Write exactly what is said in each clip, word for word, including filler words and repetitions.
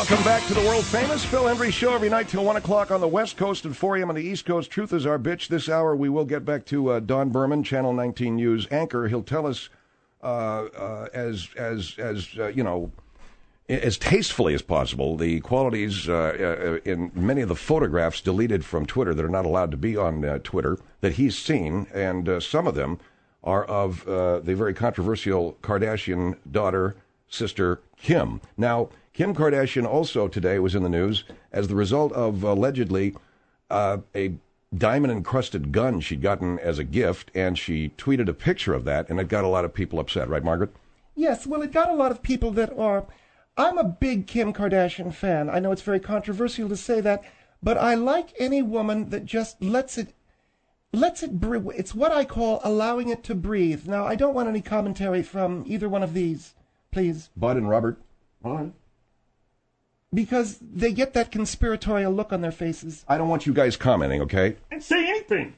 Welcome back to the world-famous Phil Hendrie Show every night till one o'clock on the West Coast and four a.m. on the East Coast. Truth is our bitch. This hour we will get back to uh, Don Berman, Channel nineteen News anchor. He'll tell us uh, uh, as, as, as uh, you know, as tastefully as possible the qualities uh, uh, in many of the photographs deleted from Twitter that are not allowed to be on uh, Twitter that he's seen, and uh, some of them are of uh, the very controversial Kardashian daughter, sister Kim. Now, Kim Kardashian also today was in the news as the result of allegedly uh, a diamond-encrusted gun she'd gotten as a gift, and she tweeted a picture of that, and it got a lot of people upset. Right, Margaret? Yes, well, it got a lot of people that are... I'm a big Kim Kardashian fan. I know it's very controversial to say that, but I like any woman that just lets it... lets it breathe. It's what I call allowing it to breathe. Now, I don't want any commentary from either one of these, please. Bud and Robert? Bud. Because they get that conspiratorial look on their faces. I don't want you guys commenting, okay? And say anything.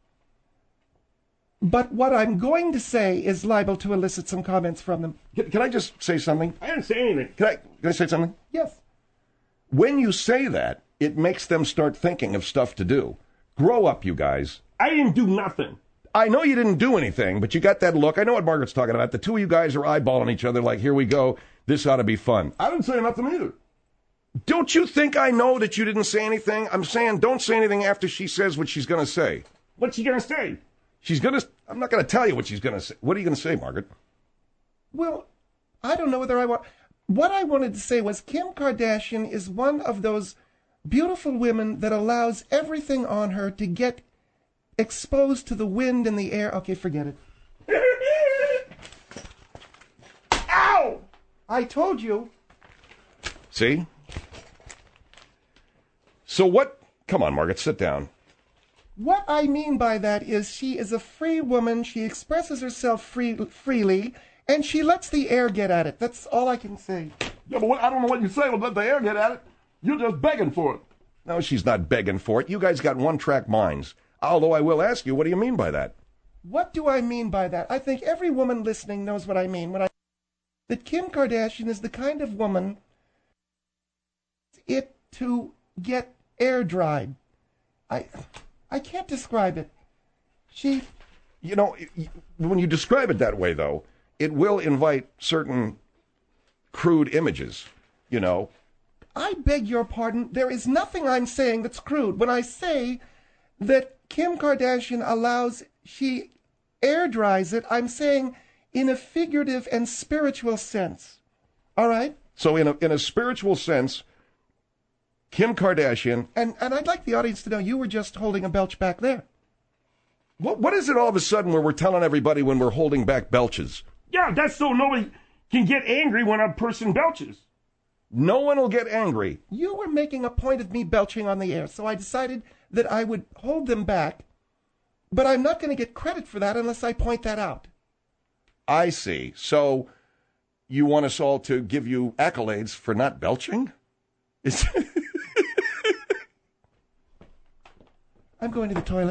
But what I'm going to say is liable to elicit some comments from them. Can, can I just say something? I didn't say anything. Can I, can I say something? Yes. When you say that, it makes them start thinking of stuff to do. Grow up, you guys. I didn't do nothing. I know you didn't do anything, but you got that look. I know what Margaret's talking about. The two of you guys are eyeballing each other like, here we go. This ought to be fun. I didn't say nothing either. Don't you think I know that you didn't say anything? I'm saying don't say anything after she says what she's going to say. What's she going to say? She's going to... I'm not going to tell you what she's going to say. What are you going to say, Margaret? Well, I don't know whether I want... What I wanted to say was Kim Kardashian is one of those beautiful women that allows everything on her to get exposed to the wind and the air. Okay, forget it. Ow! I told you. See? So what... Come on, Margaret, sit down. What I mean by that is she is a free woman, she expresses herself free, freely, and she lets the air get at it. That's all I can say. Yeah, but what, I don't know what you say, but let the air get at it. You're just begging for it. No, she's not begging for it. You guys got one-track minds. Although I will ask you, what do you mean by that? What do I mean by that? I think every woman listening knows what I mean when I... That Kim Kardashian is the kind of woman... it to get air dried. I... I can't describe it. She... You know, when you describe it that way, though, it will invite certain crude images, you know. I beg your pardon. There is nothing I'm saying that's crude. When I say that Kim Kardashian allows... she air dries it, I'm saying in a figurative and spiritual sense. All right? So in a, in a spiritual sense... Kim Kardashian... And and I'd like the audience to know you were just holding a belch back there. What What is it all of a sudden where we're telling everybody when we're holding back belches? Yeah, that's so nobody can get angry when a person belches. No one will get angry. You were making a point of me belching on the air, so I decided that I would hold them back, but I'm not going to get credit for that unless I point that out. I see. So you want us all to give you accolades for not belching? Is... I'm going to the toilet.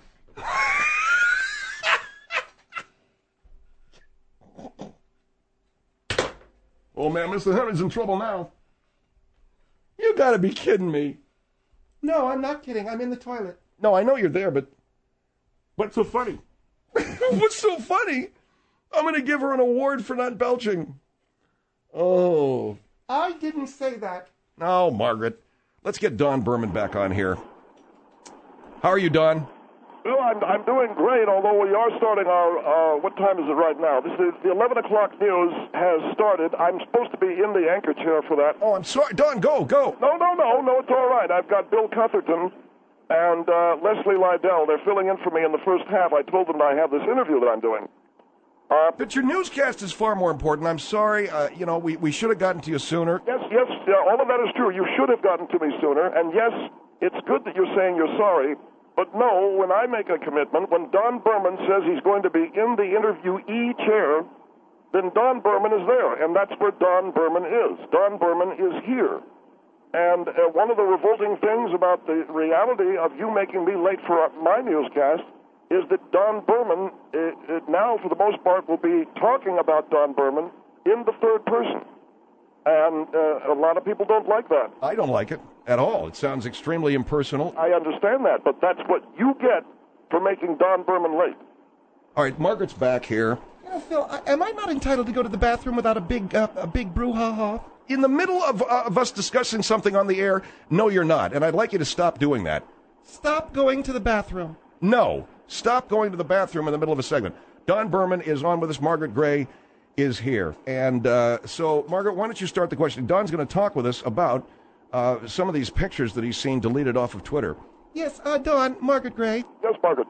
Oh, man, Mister Henry's in trouble now. You gotta be kidding me. No, I'm not kidding. I'm in the toilet. No, I know you're there, but... What's so funny? What's so funny? I'm gonna give her an award for not belching. Oh. I didn't say that. No, Margaret. Let's get Don Berman back on here. How are you, Don? Well, I'm, I'm doing great, although we are starting our, uh, what time is it right now? This is the eleven o'clock news has started. I'm supposed to be in the anchor chair for that. Oh, I'm sorry. Don, go, go. No, no, no, no, it's all right. I've got Bill Cutherton and uh, Leslie Liddell. They're filling in for me in the first half. I told them I have this interview that I'm doing. Uh, but your newscast is far more important. I'm sorry. Uh, you know, we, we should have gotten to you sooner. Yes, yes, yeah, all of that is true. You should have gotten to me sooner. And yes, it's good that you're saying you're sorry. But no, when I make a commitment, when Don Berman says he's going to be in the interviewee chair, then Don Berman is there, and that's where Don Berman is. Don Berman is here. And uh, one of the revolting things about the reality of you making me late for my newscast is that Don Berman, uh, uh, now for the most part, will be talking about Don Berman in the third person. And uh, a lot of people don't like that. I don't like it at all. It sounds extremely impersonal. I understand that, but that's what you get for making Don Berman late. All right, Margaret's back here. You know, Phil, I, am I not entitled to go to the bathroom without a big, uh, a big brouhaha? In the middle of, uh, of us discussing something on the air, no, you're not. And I'd like you to stop doing that. Stop going to the bathroom. No. Stop going to the bathroom in the middle of a segment. Don Berman is on with us. Margaret Gray is here. And uh, so, Margaret, why don't you start the question? Don's going to talk with us about uh, some of these pictures that he's seen deleted off of Twitter. Yes, uh, Don, Margaret Gray. Yes, Margaret.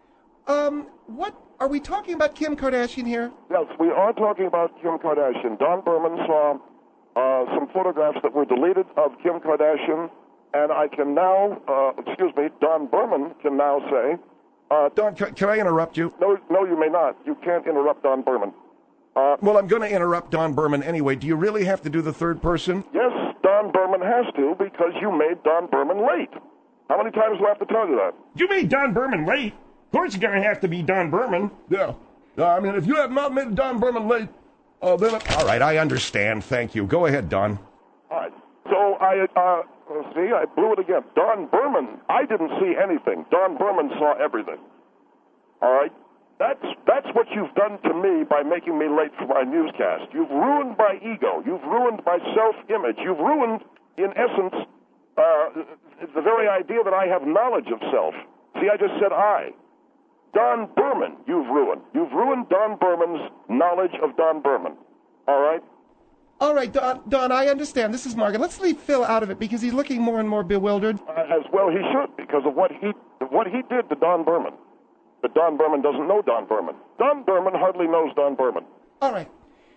Um, what, are we talking about Kim Kardashian here? Yes, we are talking about Kim Kardashian. Don Berman saw uh, some photographs that were deleted of Kim Kardashian, and I can now, uh, excuse me, Don Berman can now say... Uh, Don, can, can I interrupt you? No, no, you may not. You can't interrupt Don Berman. Uh, well, I'm going to interrupt Don Berman anyway. Do you really have to do the third person? Yes, Don Berman has to, because you made Don Berman late. How many times do I have to tell you that? You made Don Berman late? Of course it's going to have to be Don Berman. Yeah. Uh, I mean, if you have not made Don Berman late, uh, then... It... All right, I understand. Thank you. Go ahead, Don. All right. So I, uh, see, I blew it again. Don Berman, I didn't see anything. Don Berman saw everything. All right? That's that's what you've done to me by making me late for my newscast. You've ruined my ego. You've ruined my self-image. You've ruined, in essence, uh, the very idea that I have knowledge of self. See, I just said I. Don Berman, you've ruined. You've ruined Don Berman's knowledge of Don Berman. All right? All right, Don, Don, I understand. This is Margaret. Let's leave Phil out of it because he's looking more and more bewildered. Uh, as well he should, because of what he what he did to Don Berman. But Don Berman doesn't know Don Berman. Don Berman hardly knows Don Berman. All right.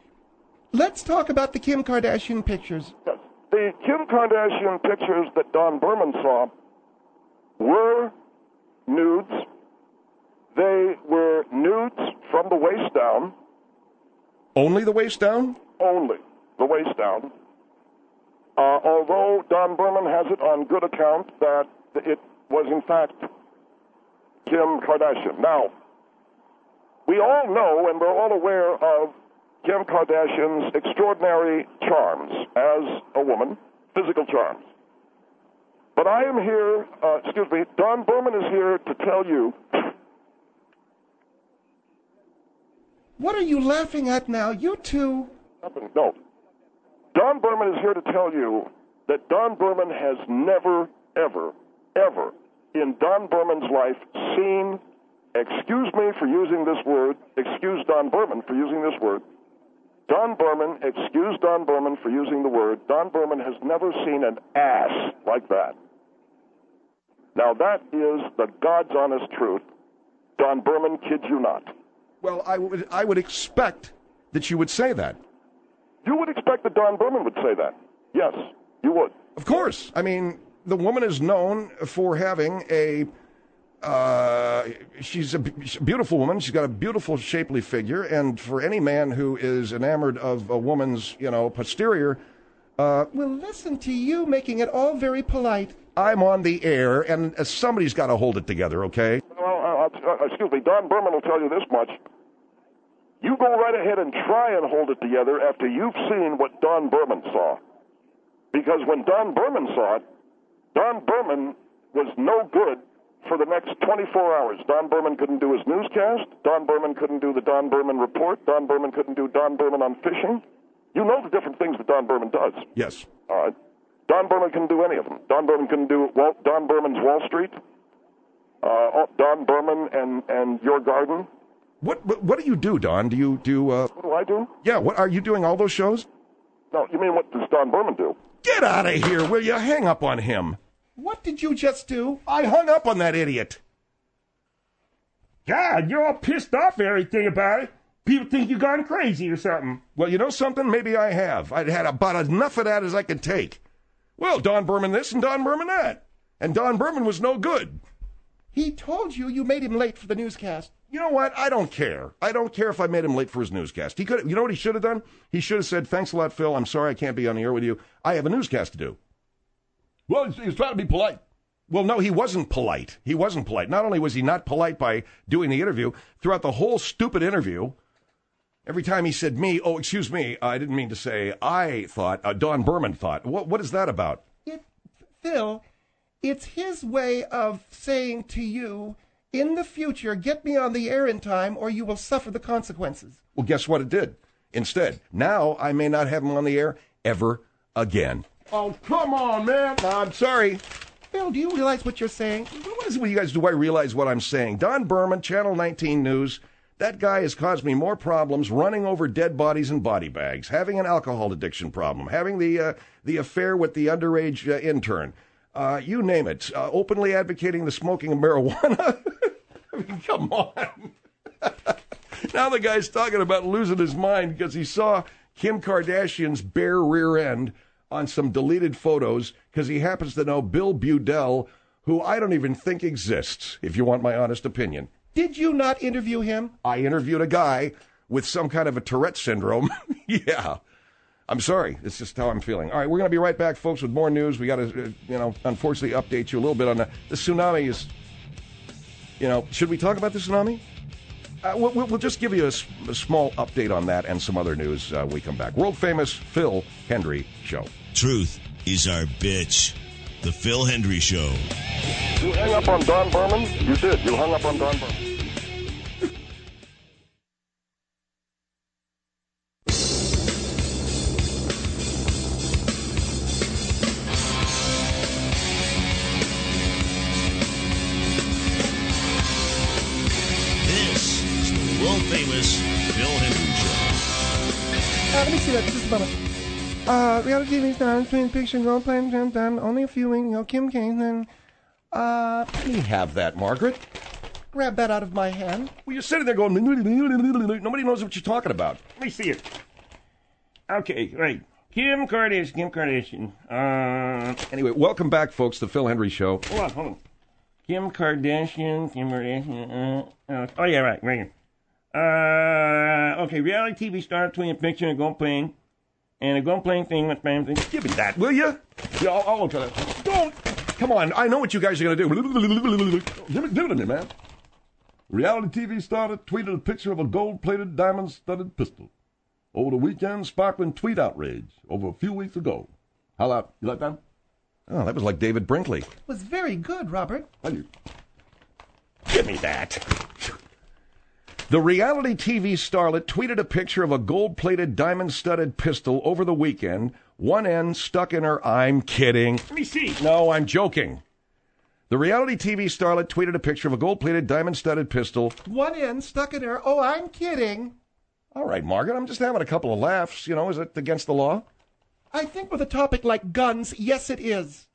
Let's talk about the Kim Kardashian pictures. Yes. The Kim Kardashian pictures that Don Berman saw were nudes. They were nudes from the waist down. Only the waist down? Only the waist down. Uh, although Don Berman has it on good account that it was, in fact, Kim Kardashian. Now, we all know and we're all aware of Kim Kardashian's extraordinary charms as a woman, physical charms. But I am here, uh, excuse me, Don Berman is here to tell you... What are you laughing at now? You two... Nothing, no. Don Berman is here to tell you that Don Berman has never, ever, ever in Don Berman's life seen, excuse me for using this word, excuse Don Berman for using this word, Don Berman, excuse Don Berman for using the word, Don Berman has never seen an ass like that. Now that is the God's honest truth. Don Berman kids you not. Well, I would, I would expect that you would say that. You would expect that Don Berman would say that. Yes, you would. Of course. I mean, the woman is known for having a, uh, she's a beautiful woman. She's got a beautiful, shapely figure. And for any man who is enamored of a woman's, you know, posterior. Uh, well, listen to you making it all very polite. I'm on the air, and uh, somebody's got to hold it together, okay? Well, uh, uh, excuse me, Don Berman will tell you this much. You go right ahead and try and hold it together after you've seen what Don Berman saw. Because when Don Berman saw it, Don Berman was no good for the next twenty-four hours. Don Berman couldn't do his newscast. Don Berman couldn't do the Don Berman report. Don Berman couldn't do Don Berman on fishing. You know the different things that Don Berman does. Yes. All right. Don Berman couldn't do any of them. Don Berman couldn't do Walt, Don Berman's Wall Street, uh, Don Berman and, and Your Garden. What, what what do you do, Don? Do you do? Uh... What do I do? Yeah. What are you doing? All those shows? No, you mean what does Don Berman do? Get out of here, will you? Hang up on him. What did you just do? I hung up on that idiot. God, you're all pissed off at everything about it. People think you've gone crazy or something. Well, you know something? Maybe I have. I'd had about enough of that as I could take. Well, Don Berman this and Don Berman that. And Don Berman was no good. He told you you made him late for the newscast. You know what? I don't care. I don't care if I made him late for his newscast. He could. You know what he should have done? He should have said, thanks a lot, Phil. I'm sorry I can't be on the air with you. I have a newscast to do. Well, he's, he's trying to be polite. Well, no, he wasn't polite. He wasn't polite. Not only was he not polite by doing the interview, throughout the whole stupid interview, Every time he said me, oh, excuse me, I didn't mean to say I thought, uh, Don Berman thought. What What is that about? It, Phil, it's his way of saying to you, in the future, get me on the air in time or you will suffer the consequences. Well, guess what it did? Instead, now I may not have him on the air ever again. Oh, come on, man. I'm sorry. Phil, do you realize what you're saying? What is it with you guys? Do I realize what I'm saying? Don Berman, Channel nineteen News. That guy has caused me more problems running over dead bodies and body bags, having an alcohol addiction problem, having the uh, the affair with the underage uh, intern. Uh, you name it. Uh, openly advocating the smoking of marijuana. I mean, come on. Now the guy's talking about losing his mind because he saw Kim Kardashian's bare rear end on some deleted photos because he happens to know Bill Budell, who I don't even think exists, if you want my honest opinion. Did you not interview him? I interviewed a guy with some kind of a Tourette syndrome. Yeah. I'm sorry. It's just how I'm feeling. All right, we're going to be right back, folks, with more news. We got to, uh, you know, unfortunately update you a little bit on the, the tsunami is, you know, should we talk about the tsunami? Uh, we'll, we'll just give you a, a small update on that and some other news uh, when we come back. World-famous Phil Hendrie Show. Truth is our bitch. The Phil Hendrie Show. You hung up on Don Berman? You did. You hung up on Don Berman. This is the world-famous Phil Hendrie Show. Uh, let me see that just a moment. Uh, reality T V stars, twin picture, gold playing, done, only a few weeks, you know, Kim K, then, uh, Let me have that, Margaret. grab that out of my hand. Well, you're sitting there going, nobody knows what you're talking about. Let me see it. Okay, right. Kim Kardashian, Kim Kardashian. Uh, Anyway, welcome back, folks, to the Phil Hendrie Show. hold on, hold on. Kim Kardashian, Kim Kardashian, uh, uh, oh yeah, right, right here. Uh, okay, reality T V star between a picture and gold playing. And a gun playing thing with family. Give me that, will you? Yeah, I'll, I'll look at it. Don't. Come on, I know what you guys are going to do. Give it, give it to me, man. Reality T V star tweeted a picture of a gold-plated, diamond-studded pistol. Over the weekend, sparkling tweet outrage over a few weeks ago. How about, you like that? Oh, that was like David Brinkley. It was very good, Robert. Thank you. Give me that. The reality T V starlet tweeted a picture of a gold-plated, diamond-studded pistol over the weekend, one end stuck in her, I'm kidding. Let me see. No, I'm joking. The reality T V starlet tweeted a picture of a gold-plated, diamond-studded pistol. One end stuck in her, oh, I'm kidding. All right, Margaret, I'm just having a couple of laughs. You know, is it against the law? I think with a topic like guns, yes, it is.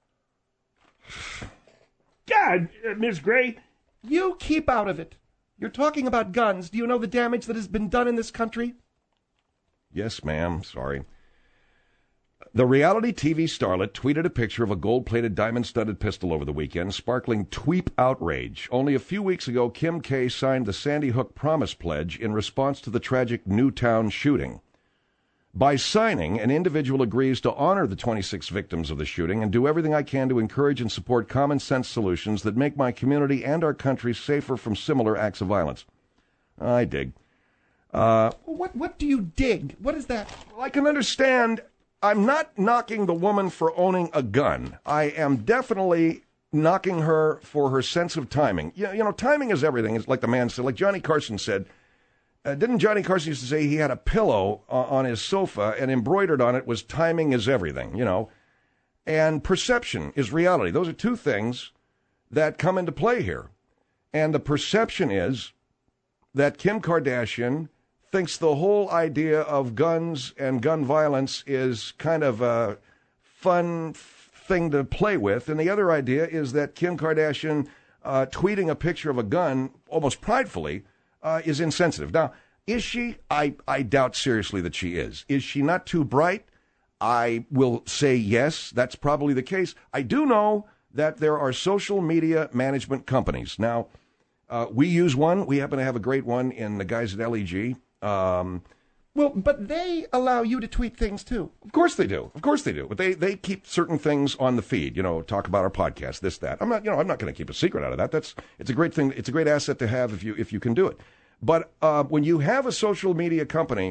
God, uh, Miss Gray. You keep out of it. You're talking about guns. Do you know the damage that has been done in this country? Yes, ma'am. Sorry. The reality T V starlet tweeted a picture of a gold-plated, diamond-studded pistol over the weekend, sparkling tweep outrage. Only a few weeks ago, Kim K signed the Sandy Hook Promise Pledge in response to the tragic Newtown shooting. By signing, an individual agrees to honor the twenty-six victims of the shooting and do everything I can to encourage and support common-sense solutions that make my community and our country safer from similar acts of violence. I dig. Uh, What, what do you dig? What is that? I can understand. I'm not knocking the woman for owning a gun. I am definitely knocking her for her sense of timing. You, you know, timing is everything. It's like the man said, like Johnny Carson said. Uh, didn't Johnny Carson used to say he had a pillow uh, on his sofa and embroidered on it was timing is everything, you know? And perception is reality. Those are two things that come into play here. And the perception is that Kim Kardashian thinks the whole idea of guns and gun violence is kind of a fun thing to play with. And the other idea is that Kim Kardashian uh, tweeting a picture of a gun almost pridefully uh, is insensitive. Now, is she? I, I doubt seriously that she is. Is she not too bright? I will say yes, that's probably the case. I do know that there are social media management companies. Now, uh, we use one. We happen to have a great one in the guys at L E G. Um, Well, but they allow you to tweet things, too. of course they do. Of course they do. But they, they keep certain things on the feed, you know, talk about our podcast, this, that. I'm not, you know, I'm not going to keep a secret out of that. That's, it's a great thing. It's a great asset to have if you, if you can do it. But uh, when you have a social media company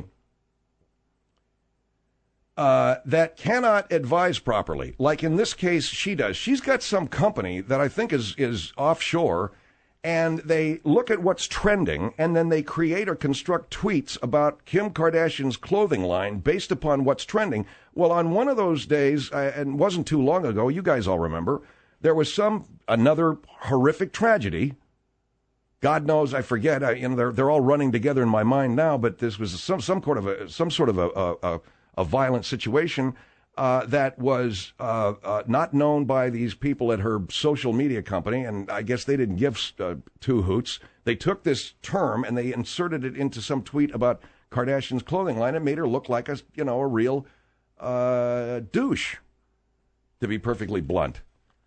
uh, that cannot advise properly, like in this case she does, she's got some company that I think is, is offshore, and they look at what's trending, and then they create or construct tweets about Kim Kardashian's clothing line based upon what's trending. Well, on one of those days, uh, and it wasn't too long ago, you guys all remember, there was some another horrific tragedy. God knows, I forget. I, you know, they're they're all running together in my mind now. But this was some some sort of a some sort of a a, a violent situation uh, that was uh, uh, not known by these people at her social media company, and I guess they didn't give uh, two hoots. They took this term and they inserted it into some tweet about Kardashian's clothing line. It made her look like a you know a real uh, douche, to be perfectly blunt.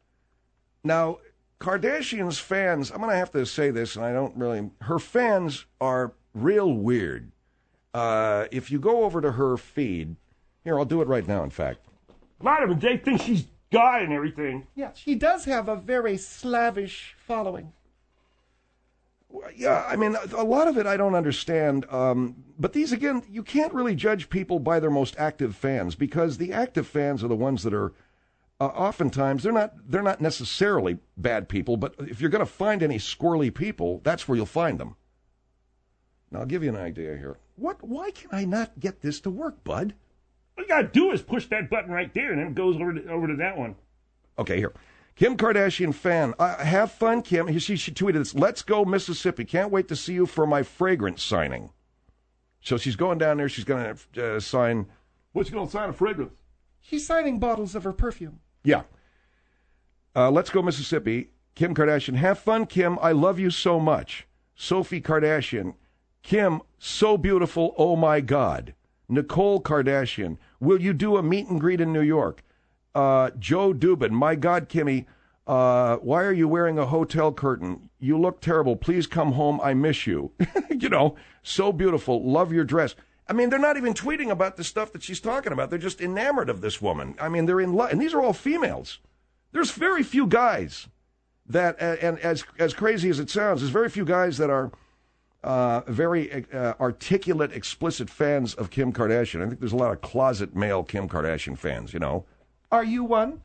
Now, Kardashian's fans, I'm going to have to say this, and I don't really, her fans are real weird. Uh, if you go over to her feed, here, I'll do it right now, in fact. A lot of them, they think she's God and everything. Yeah, she does have a very slavish following. Yeah, I mean, a lot of it I don't understand. Um, but these, again, you can't really judge people by their most active fans, because the active fans are the ones that are, uh, oftentimes, they're not they're not necessarily bad people, but if you're going to find any squirrely people, that's where you'll find them. Now, I'll give you an idea here. What? Why can I not get this to work, bud? All you got to do is push that button right there, and then it goes over to, over to that one. Okay, here. Kim Kardashian fan. Uh, have fun, Kim. She, she tweeted this. Let's go, Mississippi. Can't wait to see you for my fragrance signing. So she's going down there. She's going to uh, sign. What's she going to sign a fragrance? She's signing bottles of her perfume. Yeah. Uh, let's go, Mississippi. Kim Kardashian. Have fun, Kim. I love you so much. Sophie Kardashian. Kim, so beautiful. Oh, my God. Nicole Kardashian. Will you do a meet and greet in New York? Uh, Joe Dubin, my God, Kimmy, uh, why are you wearing a hotel curtain? You look terrible. Please come home. I miss you. You know, so beautiful. Love your dress. I mean, they're not even tweeting about the stuff that she's talking about. They're just enamored of this woman. I mean, they're in love. And these are all females. There's very few guys that, uh, and as as crazy as it sounds, there's very few guys that are uh, very uh, articulate, explicit fans of Kim Kardashian. I think there's a lot of closet male Kim Kardashian fans, you know. Are you one?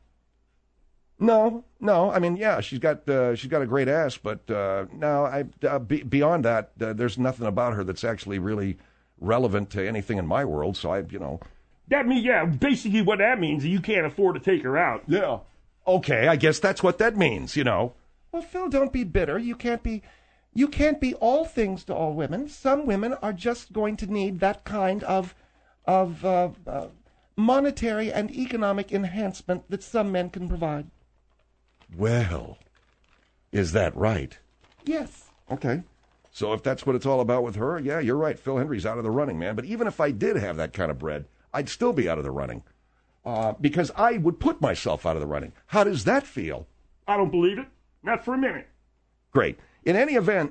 No, no. I mean, yeah, she's got uh, she's got a great ass, but uh, no, I uh, be, beyond that, uh, there's nothing about her that's actually really relevant to anything in my world. So I, you know, that means yeah, basically what that means is you can't afford to take her out. Yeah. Okay, I guess that's what that means. You know. Well, Phil, don't be bitter. You can't be, you can't be all things to all women. Some women are just going to need that kind of, of. Uh, uh, monetary and economic enhancement that some men can provide. Well, is that right? Yes. Okay. So if that's what it's all about with her, yeah, you're right. Phil Hendry's out of the running, man. But even if I did have that kind of bread, I'd still be out of the running. Uh, because I would put myself out of the running. How does that feel? I don't believe it. Not for a minute. Great. In any event,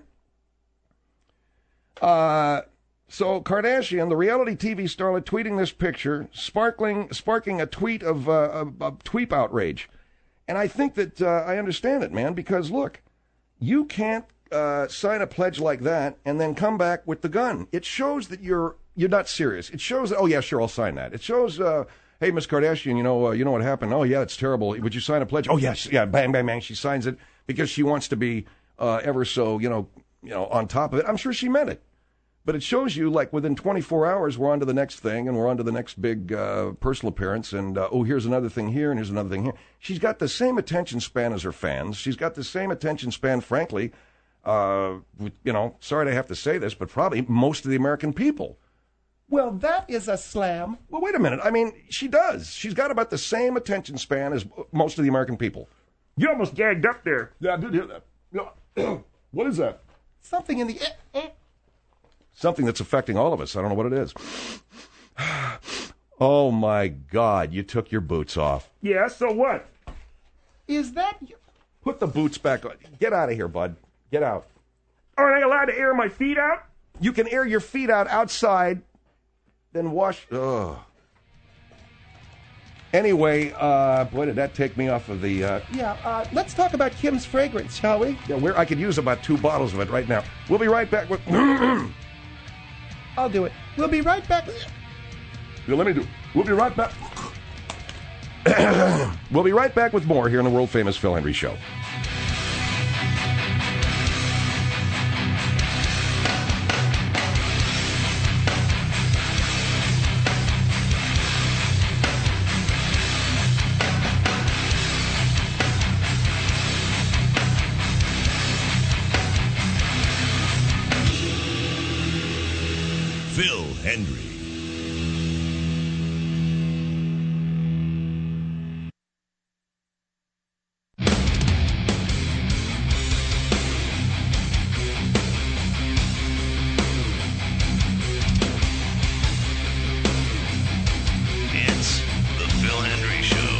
uh... So Kardashian, the reality T V starlet, tweeting this picture, sparkling, sparking a tweet of, uh, of, of tweet outrage. And I think that uh, I understand it, man, because, look, you can't uh, sign a pledge like that and then come back with the gun. It shows that you're you're not serious. It shows that, oh, yeah, sure, I'll sign that. It shows, uh, hey, Miss Kardashian, you know, uh, you know what happened? Oh, yeah, it's terrible. Would you sign a pledge? Oh, yes, yeah, bang, bang, bang. She signs it because she wants to be uh, ever so, you know, you know, on top of it. I'm sure she meant it. But it shows you, like, within twenty-four hours, we're on to the next thing, and we're on to the next big uh, personal appearance, and, uh, oh, here's another thing here, and here's another thing here. She's got the same attention span as her fans. She's got the same attention span, frankly, uh, you know, sorry to have to say this, but probably most of the American people. Well, that is a slam. Well, wait a minute. I mean, she does. She's got about the same attention span as most of the American people. You almost gagged up there. Yeah, I did hear that. Yeah. What is that? Something in the... Something that's affecting all of us. I don't know what it is. Oh, my God. You took your boots off. Yeah, so what? Is that... Put the boots back on. Get out of here, bud. Get out. Aren't I allowed to air my feet out? You can air your feet out outside, then wash... Ugh. Anyway, uh, boy, did that take me off of the... Uh, Yeah, uh, let's talk about Kim's fragrance, shall we? yeah, where I could use about two bottles of it right now. We'll be right back with... I'll do it. We'll be right back. Yeah, let me do it. We'll be right back. We'll be right back with more here on the world-famous Phil Hendrie Show. Phil Hendrie. It's the Phil Hendrie Show.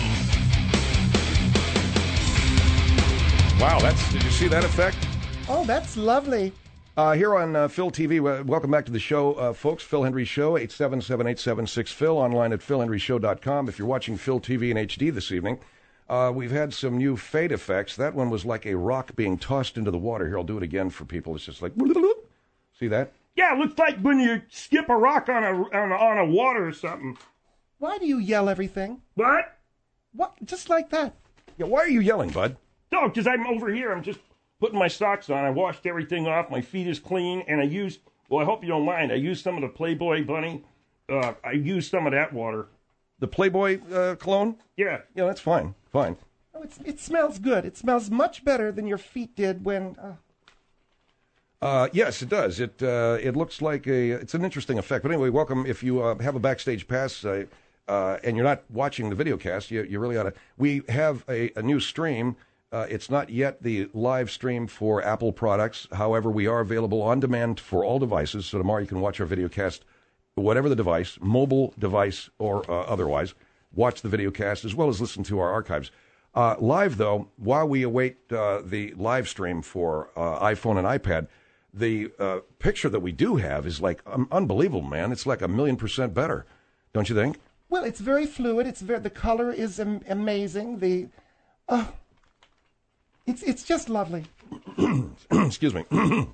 Wow, that's... Did you see that effect? Oh, that's lovely. Uh, here on uh, Phil T V, uh, welcome back to the show, uh, folks. Phil Hendrie Show, eight seven seven, eight seven six, Phil, online at phil hendrie show dot com. If you're watching Phil T V in H D this evening, uh, we've had some new fade effects. That one was like a rock being tossed into the water. Here, I'll do it again for people. It's just like, see that? Yeah, it looks like when you skip a rock on a on a, on a water or something. Why do you yell everything? What? What? Just like that. Yeah, why are you yelling, bud? No, because I'm over here. I'm just putting my socks on. I washed everything off. My feet is clean, and I used. Well, I hope you don't mind. I used some of the Playboy Bunny. Uh, I used some of that water. The Playboy uh, cologne? Yeah. Yeah, that's fine. Fine. Oh, it's, it smells good. It smells much better than your feet did when... Uh... Uh, yes, it does. It uh, it looks like a... It's an interesting effect. But anyway, welcome. If you uh, have a backstage pass uh, uh, and you're not watching the video cast, you, you really ought to... We have a, a new stream. Uh, it's not yet the live stream for Apple products. However, we are available on demand for all devices. So tomorrow you can watch our video cast, whatever the device, mobile device or uh, otherwise. Watch the video cast as well as listen to our archives. Uh, live, though, while we await uh, the live stream for uh, iPhone and iPad, the uh, picture that we do have is like um, unbelievable, man. It's like a million percent better, don't you think? Well, it's very fluid. It's very, the color is am- amazing. The... Uh... It's it's just lovely. Excuse me. uh,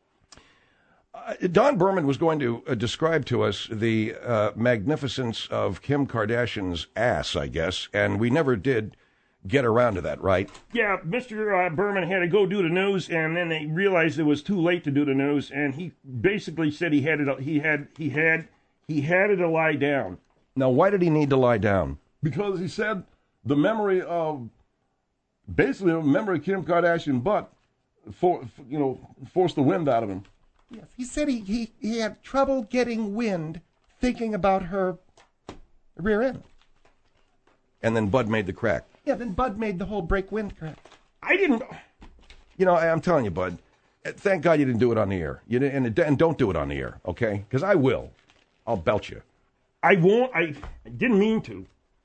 Don Berman was going to uh, describe to us the uh, magnificence of Kim Kardashian's ass, I guess, and we never did get around to that, right? Yeah, Mister Uh, Berman had to go do the news, and then they realized it was too late to do the news, and he basically said he had it. He had he had he had to lie down. Now, why did he need to lie down? Because he said the memory of, basically the memory of Kim Kardashian butt, for, you know, forced the wind out of him. Yes, he said he, he, he had trouble getting wind thinking about her rear end. And then Bud made the crack. Yeah, then Bud made the whole break wind crack. I didn't. You know, I, I'm telling you, Bud, thank God you didn't do it on the air. You didn't, and, and don't do it on the air, okay? Because I will. I'll belch you. I won't. I, I didn't mean to.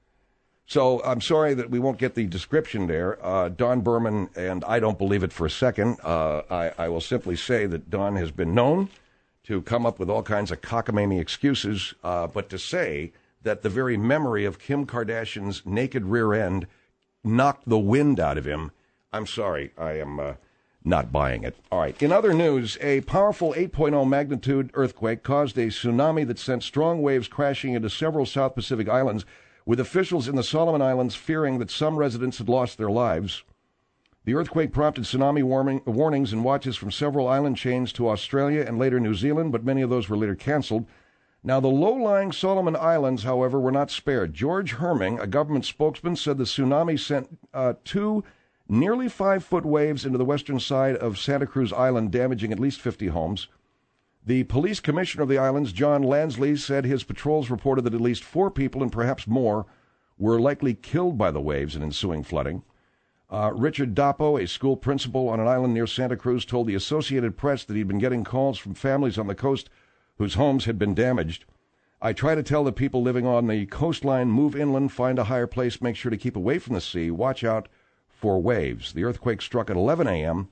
So I'm sorry that we won't get the description there. Uh, Don Berman, and I don't believe it for a second. Uh, I, I will simply say that Don has been known to come up with all kinds of cockamamie excuses, uh, but to say that the very memory of Kim Kardashian's naked rear end knocked the wind out of him, I'm sorry. I am uh, not buying it. All right. In other news, a powerful eight point oh magnitude earthquake caused a tsunami that sent strong waves crashing into several South Pacific islands, with officials in the Solomon Islands fearing that some residents had lost their lives. The earthquake prompted tsunami warming, warnings and watches from several island chains to Australia and later New Zealand, but many of those were later canceled. Now, the low-lying Solomon Islands, however, were not spared. George Herming, a government spokesman, said the tsunami sent uh, two nearly five-foot waves into the western side of Santa Cruz Island, damaging at least fifty homes. The police commissioner of the islands, John Lansley, said his patrols reported that at least four people, and perhaps more, were likely killed by the waves and ensuing flooding. Uh, Richard Dapo, a school principal on an island near Santa Cruz, told the Associated Press that he'd been getting calls from families on the coast whose homes had been damaged. I try to tell the people living on the coastline, move inland, find a higher place, make sure to keep away from the sea, watch out for waves. The earthquake struck at eleven a.m.,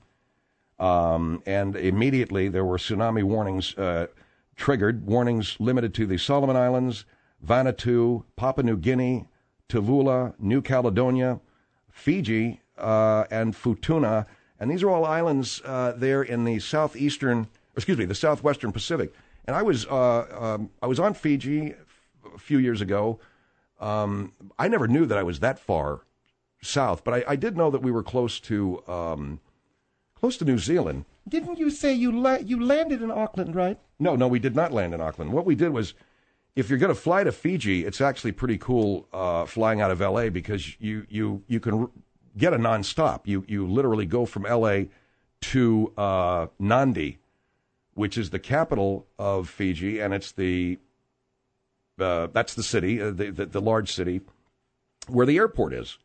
Um, and immediately there were tsunami warnings uh, triggered, warnings limited to the Solomon Islands, Vanuatu, Papua New Guinea, Tuvula, New Caledonia, Fiji, uh, and Futuna. And these are all islands uh, there in the southeastern, excuse me, the southwestern Pacific. And I was uh, um, I was on Fiji a few years ago. Um, I never knew that I was that far south, but I, I did know that we were close to um, close to New Zealand. Didn't you say you la- you landed in Auckland, right? No, no, we did not land in Auckland. What we did was, if you're going to fly to Fiji, it's actually pretty cool uh, flying out of L A because you you you can get a nonstop. You you literally go from L A to uh, Nandi, which is the capital of Fiji, and it's the uh, that's the city, uh, the, the the large city where the airport is.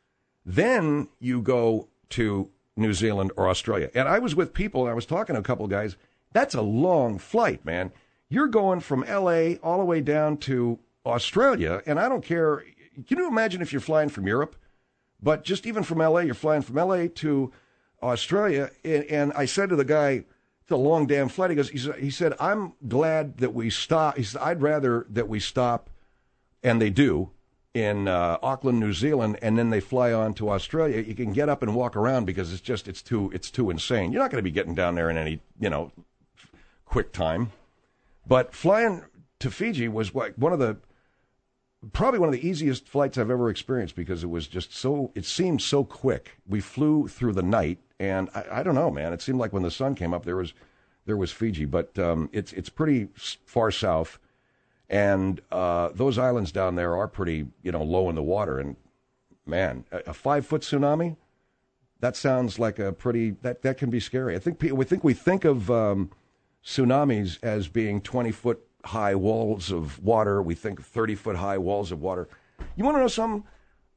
Then you go to New Zealand or Australia. And I was with people, I was talking to a couple of guys. That's a long flight, man. You're going from L A all the way down to Australia, and I don't care. Can you imagine if you're flying from Europe? But just even from L A, you're flying from L A to Australia. And, and I said to the guy, it's a long damn flight. He goes, he said, he said, I'm glad that we stop. He said, I'd rather that we stop, and they do, in uh, Auckland, New Zealand, and then they fly on to Australia. You can get up and walk around because it's just it's too it's too insane. You're not going to be getting down there in any you know quick time. But flying to Fiji was like one of the probably one of the easiest flights I've ever experienced because it was just so it seemed so quick. We flew through the night, and I, I don't know, man. It seemed like when the sun came up, there was there was Fiji, but um, it's it's pretty far south. And uh, those islands down there are pretty, you know, low in the water. And, man, a, a five-foot tsunami, that sounds like a pretty, that, that can be scary. I think we think we think of um, tsunamis as being twenty-foot high walls of water. We think thirty-foot high walls of water. You want to know something?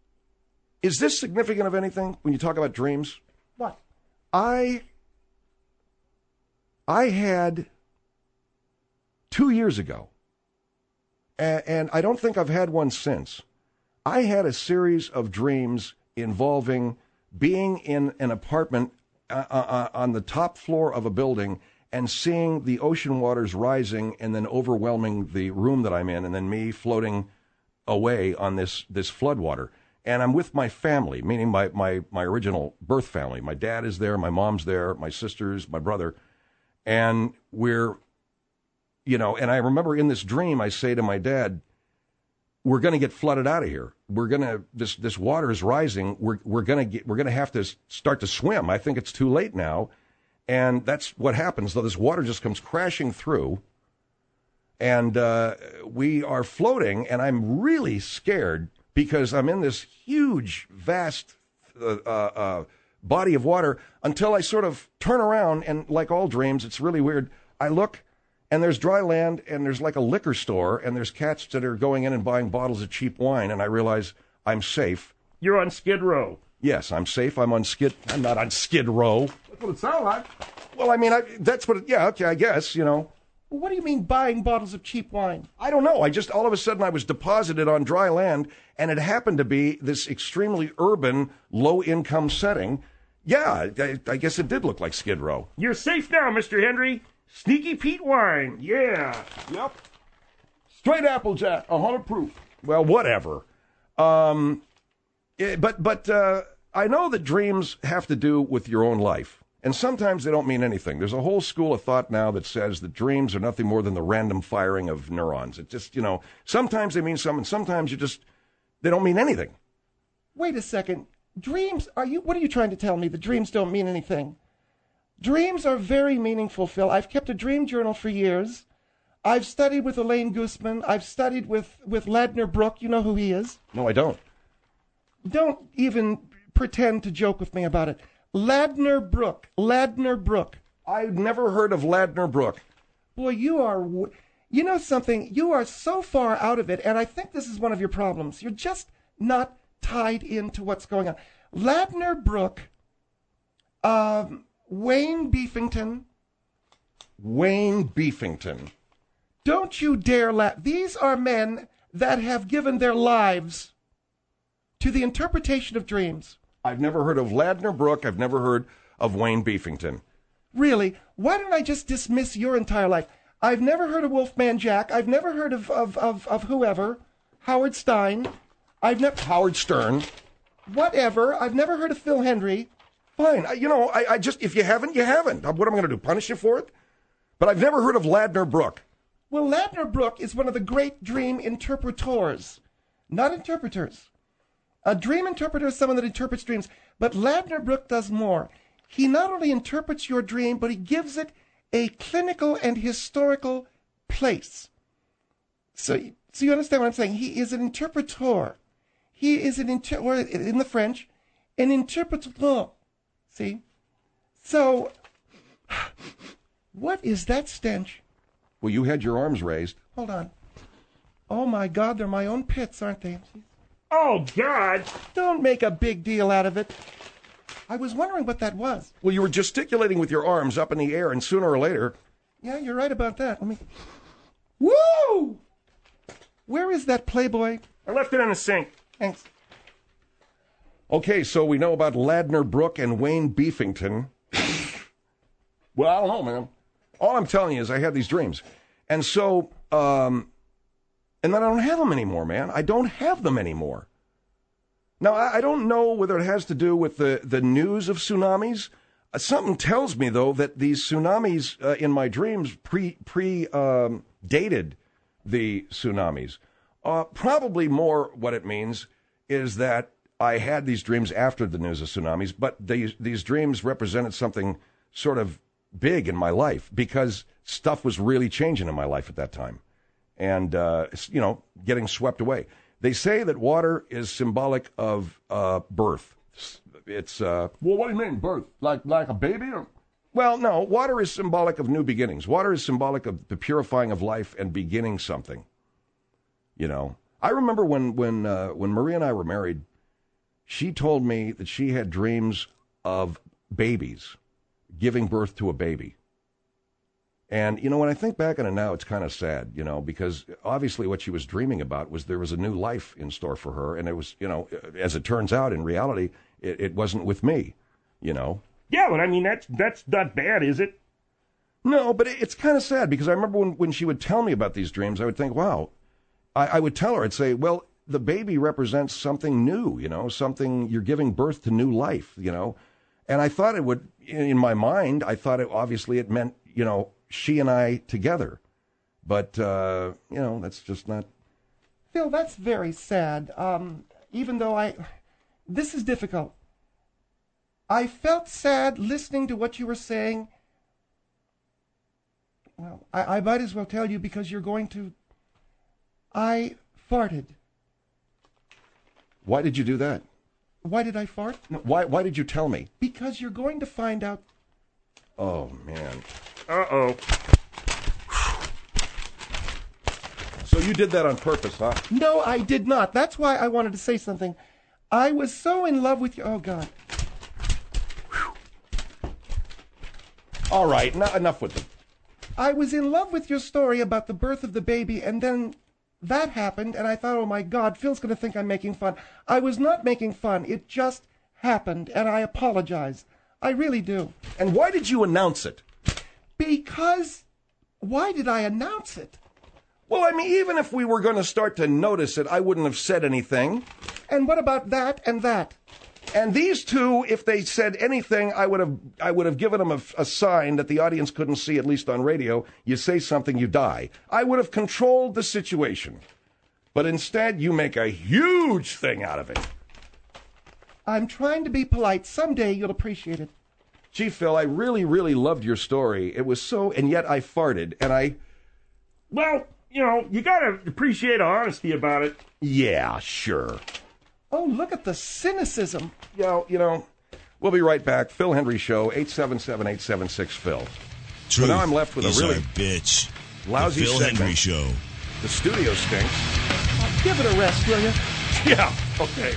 Is this significant of anything when you talk about dreams? What? I, I had, two years ago, and I don't think I've had one since. I had a series of dreams involving being in an apartment uh, uh, on the top floor of a building and seeing the ocean waters rising and then overwhelming the room that I'm in, and then me floating away on this, this floodwater. And I'm with my family, meaning my, my, my original birth family. My dad is there, my mom's there, my sisters, my brother. And we're You know, and I remember in this dream, I say to my dad, "We're going to get flooded out of here. We're going to this this water is rising. We're we're going to get we're going to have to start to swim. I think it's too late now." And that's what happens. Though this water just comes crashing through, and uh, we are floating, and I'm really scared because I'm in this huge, vast uh, uh, uh, body of water until I sort of turn around, and like all dreams, it's really weird. I look. And there's dry land, and there's like a liquor store, and there's cats that are going in and buying bottles of cheap wine, and I realize I'm safe. You're on Skid Row. Yes, I'm safe. I'm on Skid... I'm not on Skid Row. That's what it sounds like. Well, I mean, I, that's what... It, yeah, okay, I guess, you know. Well, what do you mean buying bottles of cheap wine? I don't know. I just... All of a sudden, I was deposited on dry land, and it happened to be this extremely urban, low-income setting. Yeah, I, I guess it did look like Skid Row. You're safe now, Mister Henry. Sneaky Pete wine, yeah. Yep. Straight Applejack, one hundred proof. Well, whatever. Um, it, but but uh, I know that dreams have to do with your own life. And sometimes they don't mean anything. There's a whole school of thought now that says that dreams are nothing more than the random firing of neurons. It just, you know, sometimes they mean something, sometimes you just, they don't mean anything. Wait a second. Dreams, are you, what are you trying to tell me? The dreams don't mean anything. Dreams are very meaningful, Phil. I've kept a dream journal for years. I've studied with Elaine Guzman. I've studied with, with Ladner Brooke. You know who he is? No, I don't. Don't even pretend to joke with me about it. Ladner Brooke. Ladner Brooke. I've never heard of Ladner Brooke. Boy, you are... You know something? You are so far out of it, and I think this is one of your problems. You're just not tied into what's going on. Ladner Brooke... Um... Wayne Beefington. Wayne Beefington. Don't you dare laugh. These are men that have given their lives to the interpretation of dreams. I've never heard of Ladner Brooke. I've never heard of Wayne Beefington. Really? Why don't I just dismiss your entire life? I've never heard of Wolfman Jack. I've never heard of, of, of, of whoever. Howard Stein. I've never... Howard Stern. Whatever. I've never heard of Phil Hendry. Fine. I, you know, I, I just, if you haven't, you haven't. What am I going to do, punish you for it? But I've never heard of Ladner Brooke. Well, Ladner Brooke is one of the great dream interpreters. Not interpreters. A dream interpreter is someone that interprets dreams. But Ladner Brooke does more. He not only interprets your dream, but he gives it a clinical and historical place. So, so you understand what I'm saying? He is an interpreter. He is an inter- or in the French, an interpreter. See? So, what is that stench? Well, you had your arms raised. Hold on. Oh, my God, they're my own pits, aren't they? Oh, God! Don't make a big deal out of it. I was wondering what that was. Well, you were gesticulating with your arms up in the air, and sooner or later... Yeah, you're right about that. Let me... Woo! Where is that Playboy? I left it in the sink. Thanks. Okay, so we know about Ladner Brooke and Wayne Beefington. Well, I don't know, man. All I'm telling you is I had these dreams. And so, um... and then I don't have them anymore, man. I don't have them anymore. Now, I, I don't know whether it has to do with the, the news of tsunamis. Uh, something tells me, though, that these tsunamis uh, in my dreams pre, pre um, dated the tsunamis. Uh, probably more what it means is that I had these dreams after the news of tsunamis, but these, these dreams represented something sort of big in my life because stuff was really changing in my life at that time. And, uh, you know, getting swept away. They say that water is symbolic of uh, birth. It's, uh... Well, what do you mean, birth? Like like a baby? Or? Well, no, water is symbolic of new beginnings. Water is symbolic of the purifying of life and beginning something. You know? I remember when, when, uh, when Maria and I were married, she told me that she had dreams of babies, giving birth to a baby. And, you know, when I think back on it now, it's kind of sad, you know, because obviously what she was dreaming about was there was a new life in store for her. And it was, you know, as it turns out, in reality, it, it wasn't with me, you know. Yeah, but I mean, that's that's not bad, is it? No, but it, it's kind of sad because I remember when, when she would tell me about these dreams, I would think, wow. I, I would tell her, I'd say, well, the baby represents something new, you know, something, you're giving birth to new life, you know. And I thought it would, in my mind, I thought it obviously it meant, you know, she and I together. But, uh, you know, that's just not... Phil, that's very sad. Um, even though I... This is difficult. I felt sad listening to what you were saying. Well, I, I might as well tell you because you're going to... I farted. Why did you do that? Why did I fart? No, why, why did you tell me? Because you're going to find out... Oh, man. Uh-oh. So you did that on purpose, huh? No, I did not. That's why I wanted to say something. I was so in love with you. Oh, God. All right, no, enough with it. I was in love with your story about the birth of the baby, and then that happened, and I thought, oh, my God, Phil's going to think I'm making fun. I was not making fun. It just happened, and I apologize. I really do. And why did you announce it? Because, why did I announce it? Well, I mean, even if we were going to start to notice it, I wouldn't have said anything. And what about that and that? And these two, if they said anything, I would have I would have given them a, a sign that the audience couldn't see, at least on radio. You say something, you die. I would have controlled the situation. But instead, you make a huge thing out of it. I'm trying to be polite. Someday you'll appreciate it. Gee, Phil, I really, really loved your story. It was so, and yet I farted, and I... Well, you know, you gotta appreciate honesty about it. Yeah, sure. Oh, look at the cynicism. You know, you know, we'll be right back. Phil Hendry Show, eight seven seven, eight seven six, Phil. Truth so now I'm left with a is really our bitch. lousy the Phil segment. Hendry Show. The studio stinks. Oh, give it a rest, will you? Yeah, okay.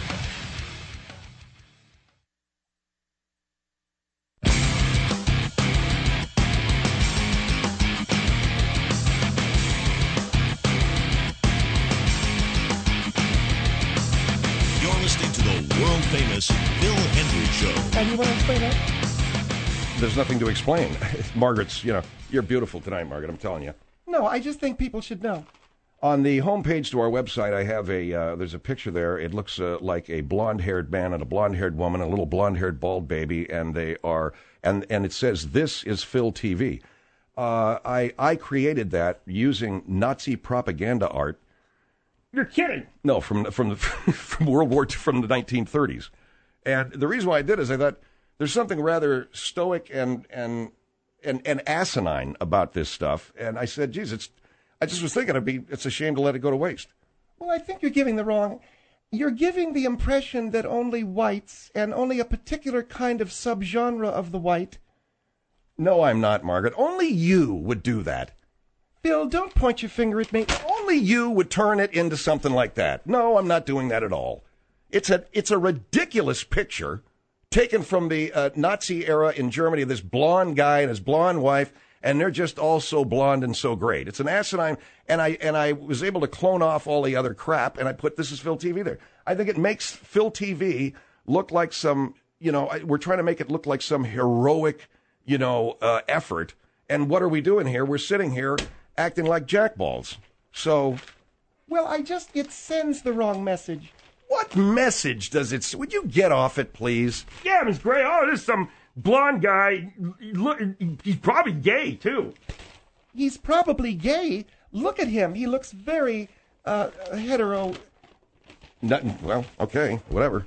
World-famous Phil Hendry Show. And you want to explain that? There's nothing to explain. Margaret's, you know, you're beautiful tonight, Margaret, I'm telling you. No, I just think people should know. On the homepage to our website, I have a, uh, there's a picture there. It looks uh, like a blonde-haired man and a blonde-haired woman, a little blonde-haired bald baby, and they are, and, and it says, "This is Phil T V." Uh, I, I created that using Nazi propaganda art. You're kidding. No, from, from, the, from World War Two, from the nineteen thirties. And the reason why I did is I thought there's something rather stoic and, and, and, and asinine about this stuff. And I said, geez, it's, I just was thinking it'd be, it's a shame to let it go to waste. Well, I think you're giving the wrong... You're giving the impression that only whites and only a particular kind of subgenre of the white... No, I'm not, Margaret. Only you would do that. Phil, don't point your finger at me. Only you would turn it into something like that. No, I'm not doing that at all. It's a, it's a ridiculous picture taken from the uh, Nazi era in Germany, this blonde guy and his blonde wife... And they're just all so blonde and so great. It's an asinine, and I and I was able to clone off all the other crap, and I put "This is Phil T V" there. I think it makes Phil T V look like some, you know, we're trying to make it look like some heroic, you know, uh, effort. And what are we doing here? We're sitting here acting like jackballs. So, well, I just, it sends the wrong message. What message does it? Would you get off it, please? Yeah, Miss Gray. Oh, there's some blonde guy. Look, he's probably gay too. He's probably gay. Look at him. He looks very uh, hetero. Nothing. Well, okay, whatever.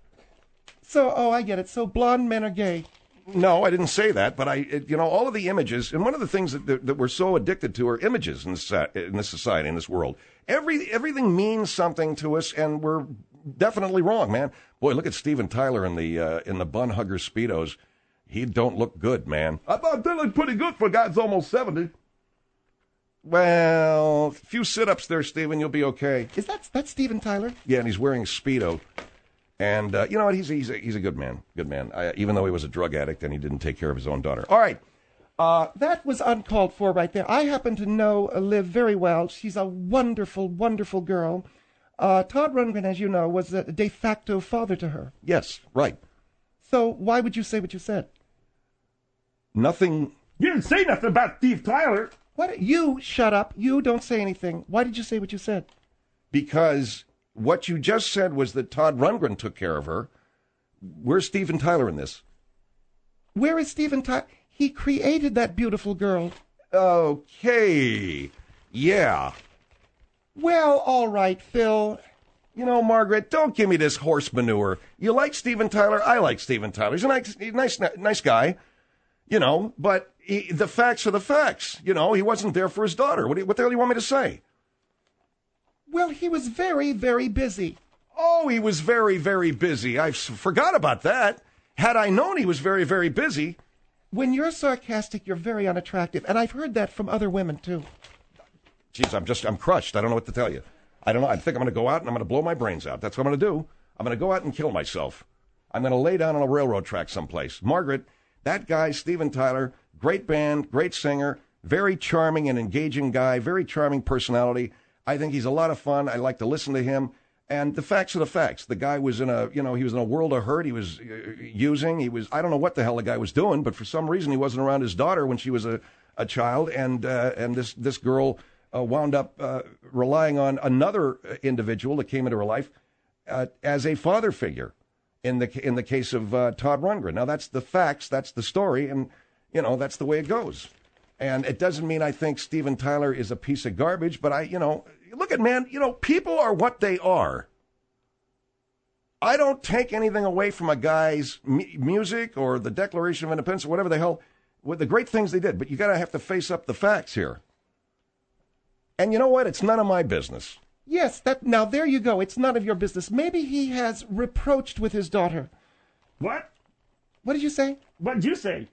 So, oh, I get it. So blonde men are gay. No, I didn't say that, but I, it, you know, all of the images, and one of the things that, that, that we're so addicted to are images in this, in this society, in this world. Every everything means something to us, and we're definitely wrong, man. Boy, look at Steven Tyler in the uh, in the bun hugger Speedos. He don't look good, man. I thought they looked pretty good for a guy that's almost seventy. Well, a few sit-ups there, Steven, you'll be okay. Is that that's Steven Tyler? Yeah, and he's wearing a Speedo. And uh, you know what? He's he's a, he's a good man, good man. I, even though he was a drug addict and he didn't take care of his own daughter. All right, uh, that was uncalled for right there. I happen to know uh, Liv very well. She's a wonderful, wonderful girl. Uh, Todd Rundgren, as you know, was a de facto father to her. Yes, right. So why would you say what you said? Nothing. You didn't say nothing about Steve Tyler. What? You shut up. You don't say anything. Why did you say what you said? Because what you just said was that Todd Rundgren took care of her. Where's Steven Tyler in this? Where is Steven Tyler? He created that beautiful girl. Okay. Yeah. Well, all right, Phil. You know, Margaret, don't give me this horse manure. You like Steven Tyler? I like Steven Tyler. He's a nice, nice, nice guy. You know, but he, the facts are the facts. You know, he wasn't there for his daughter. What, do you, what the hell do you want me to say? Well, he was very, very busy. Oh, he was very, very busy. I forgot about that. Had I known he was very, very busy. When you're sarcastic, you're very unattractive. And I've heard that from other women, too. Jeez, I'm just, I'm crushed. I don't know what to tell you. I don't know. I think I'm going to go out and I'm going to blow my brains out. That's what I'm going to do. I'm going to go out and kill myself. I'm going to lay down on a railroad track someplace. Margaret, that guy, Steven Tyler, great band, great singer, very charming and engaging guy, very charming personality. I think he's a lot of fun. I like to listen to him. And the facts are the facts. The guy was in a, you know, he was in a world of hurt. He was uh, using, he was, I don't know what the hell the guy was doing, but for some reason he wasn't around his daughter when she was a, a child. And, uh, and this, this girl uh, wound up uh, relying on another individual that came into her life uh, as a father figure in the, in the case of uh, Todd Rundgren. Now that's the facts. That's the story. And, you know, that's the way it goes. And it doesn't mean I think Steven Tyler is a piece of garbage, but I, you know, look at, man, you know, people are what they are. I don't take anything away from a guy's mu- music or the Declaration of Independence or whatever the hell, with the great things they did, but you got to have to face up the facts here. And you know what? It's none of my business. Yes, that now there you go. It's none of your business. Maybe he has reproached with his daughter. What? What did you say? What did you say?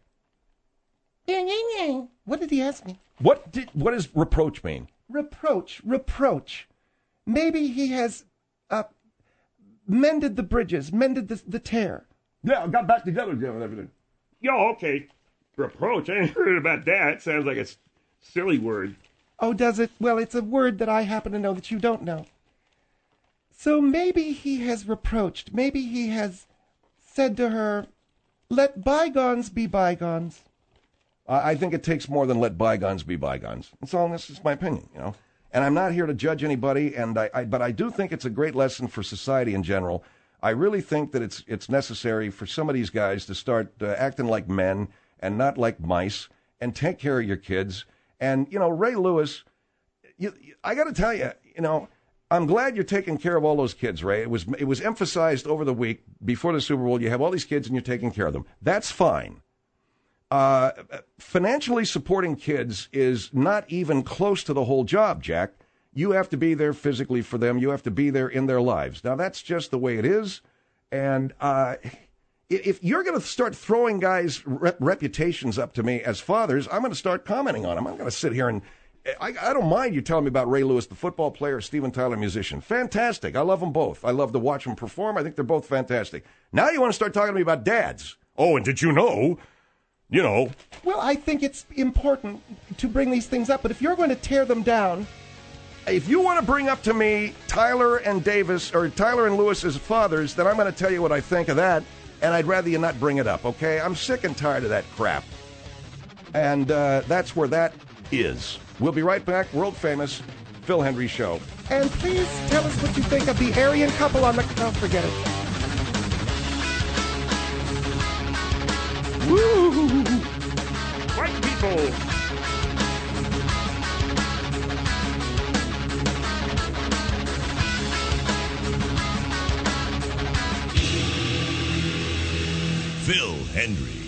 What did he ask me? What did what does reproach mean? Reproach, reproach. Maybe he has uh, mended the bridges, mended the, the tear. Yeah, got back together again and everything. Yo, okay. Reproach. I ain't heard about that. Sounds like a s- silly word. Oh, does it? Well, it's a word that I happen to know that you don't know. So maybe he has reproached. Maybe he has said to her, let bygones be bygones. I think it takes more than let bygones be bygones. That's all. This is my opinion, you know. And I'm not here to judge anybody, and I, I but I do think it's a great lesson for society in general. I really think that it's it's necessary for some of these guys to start uh, acting like men and not like mice, and take care of your kids. And, you know, Ray Lewis, you, I got to tell you, you know, I'm glad you're taking care of all those kids, Ray. It was it was emphasized over the week before the Super Bowl. You have all these kids and you're taking care of them. That's fine. Uh, financially supporting kids is not even close to the whole job, Jack. You have to be there physically for them. You have to be there in their lives. Now, that's just the way it is. And uh, if you're going to start throwing guys' rep- reputations up to me as fathers, I'm going to start commenting on them. I'm going to sit here and I, I don't mind you telling me about Ray Lewis, the football player, Steven Tyler, musician. Fantastic. I love them both. I love to watch them perform. I think they're both fantastic. Now you want to start talking to me about dads. Oh, and did you know... You know. Well, I think it's important to bring these things up, but if you're going to tear them down... If you want to bring up to me Tyler and Davis, or Tyler and Lewis as fathers, then I'm going to tell you what I think of that, and I'd rather you not bring it up, okay? I'm sick and tired of that crap. And uh, that's where that is. We'll be right back. World-famous Phil Hendrie Show. And please tell us what you think of the Aryan couple on the... Oh, forget it. Woo! White people! Phil Hendrie.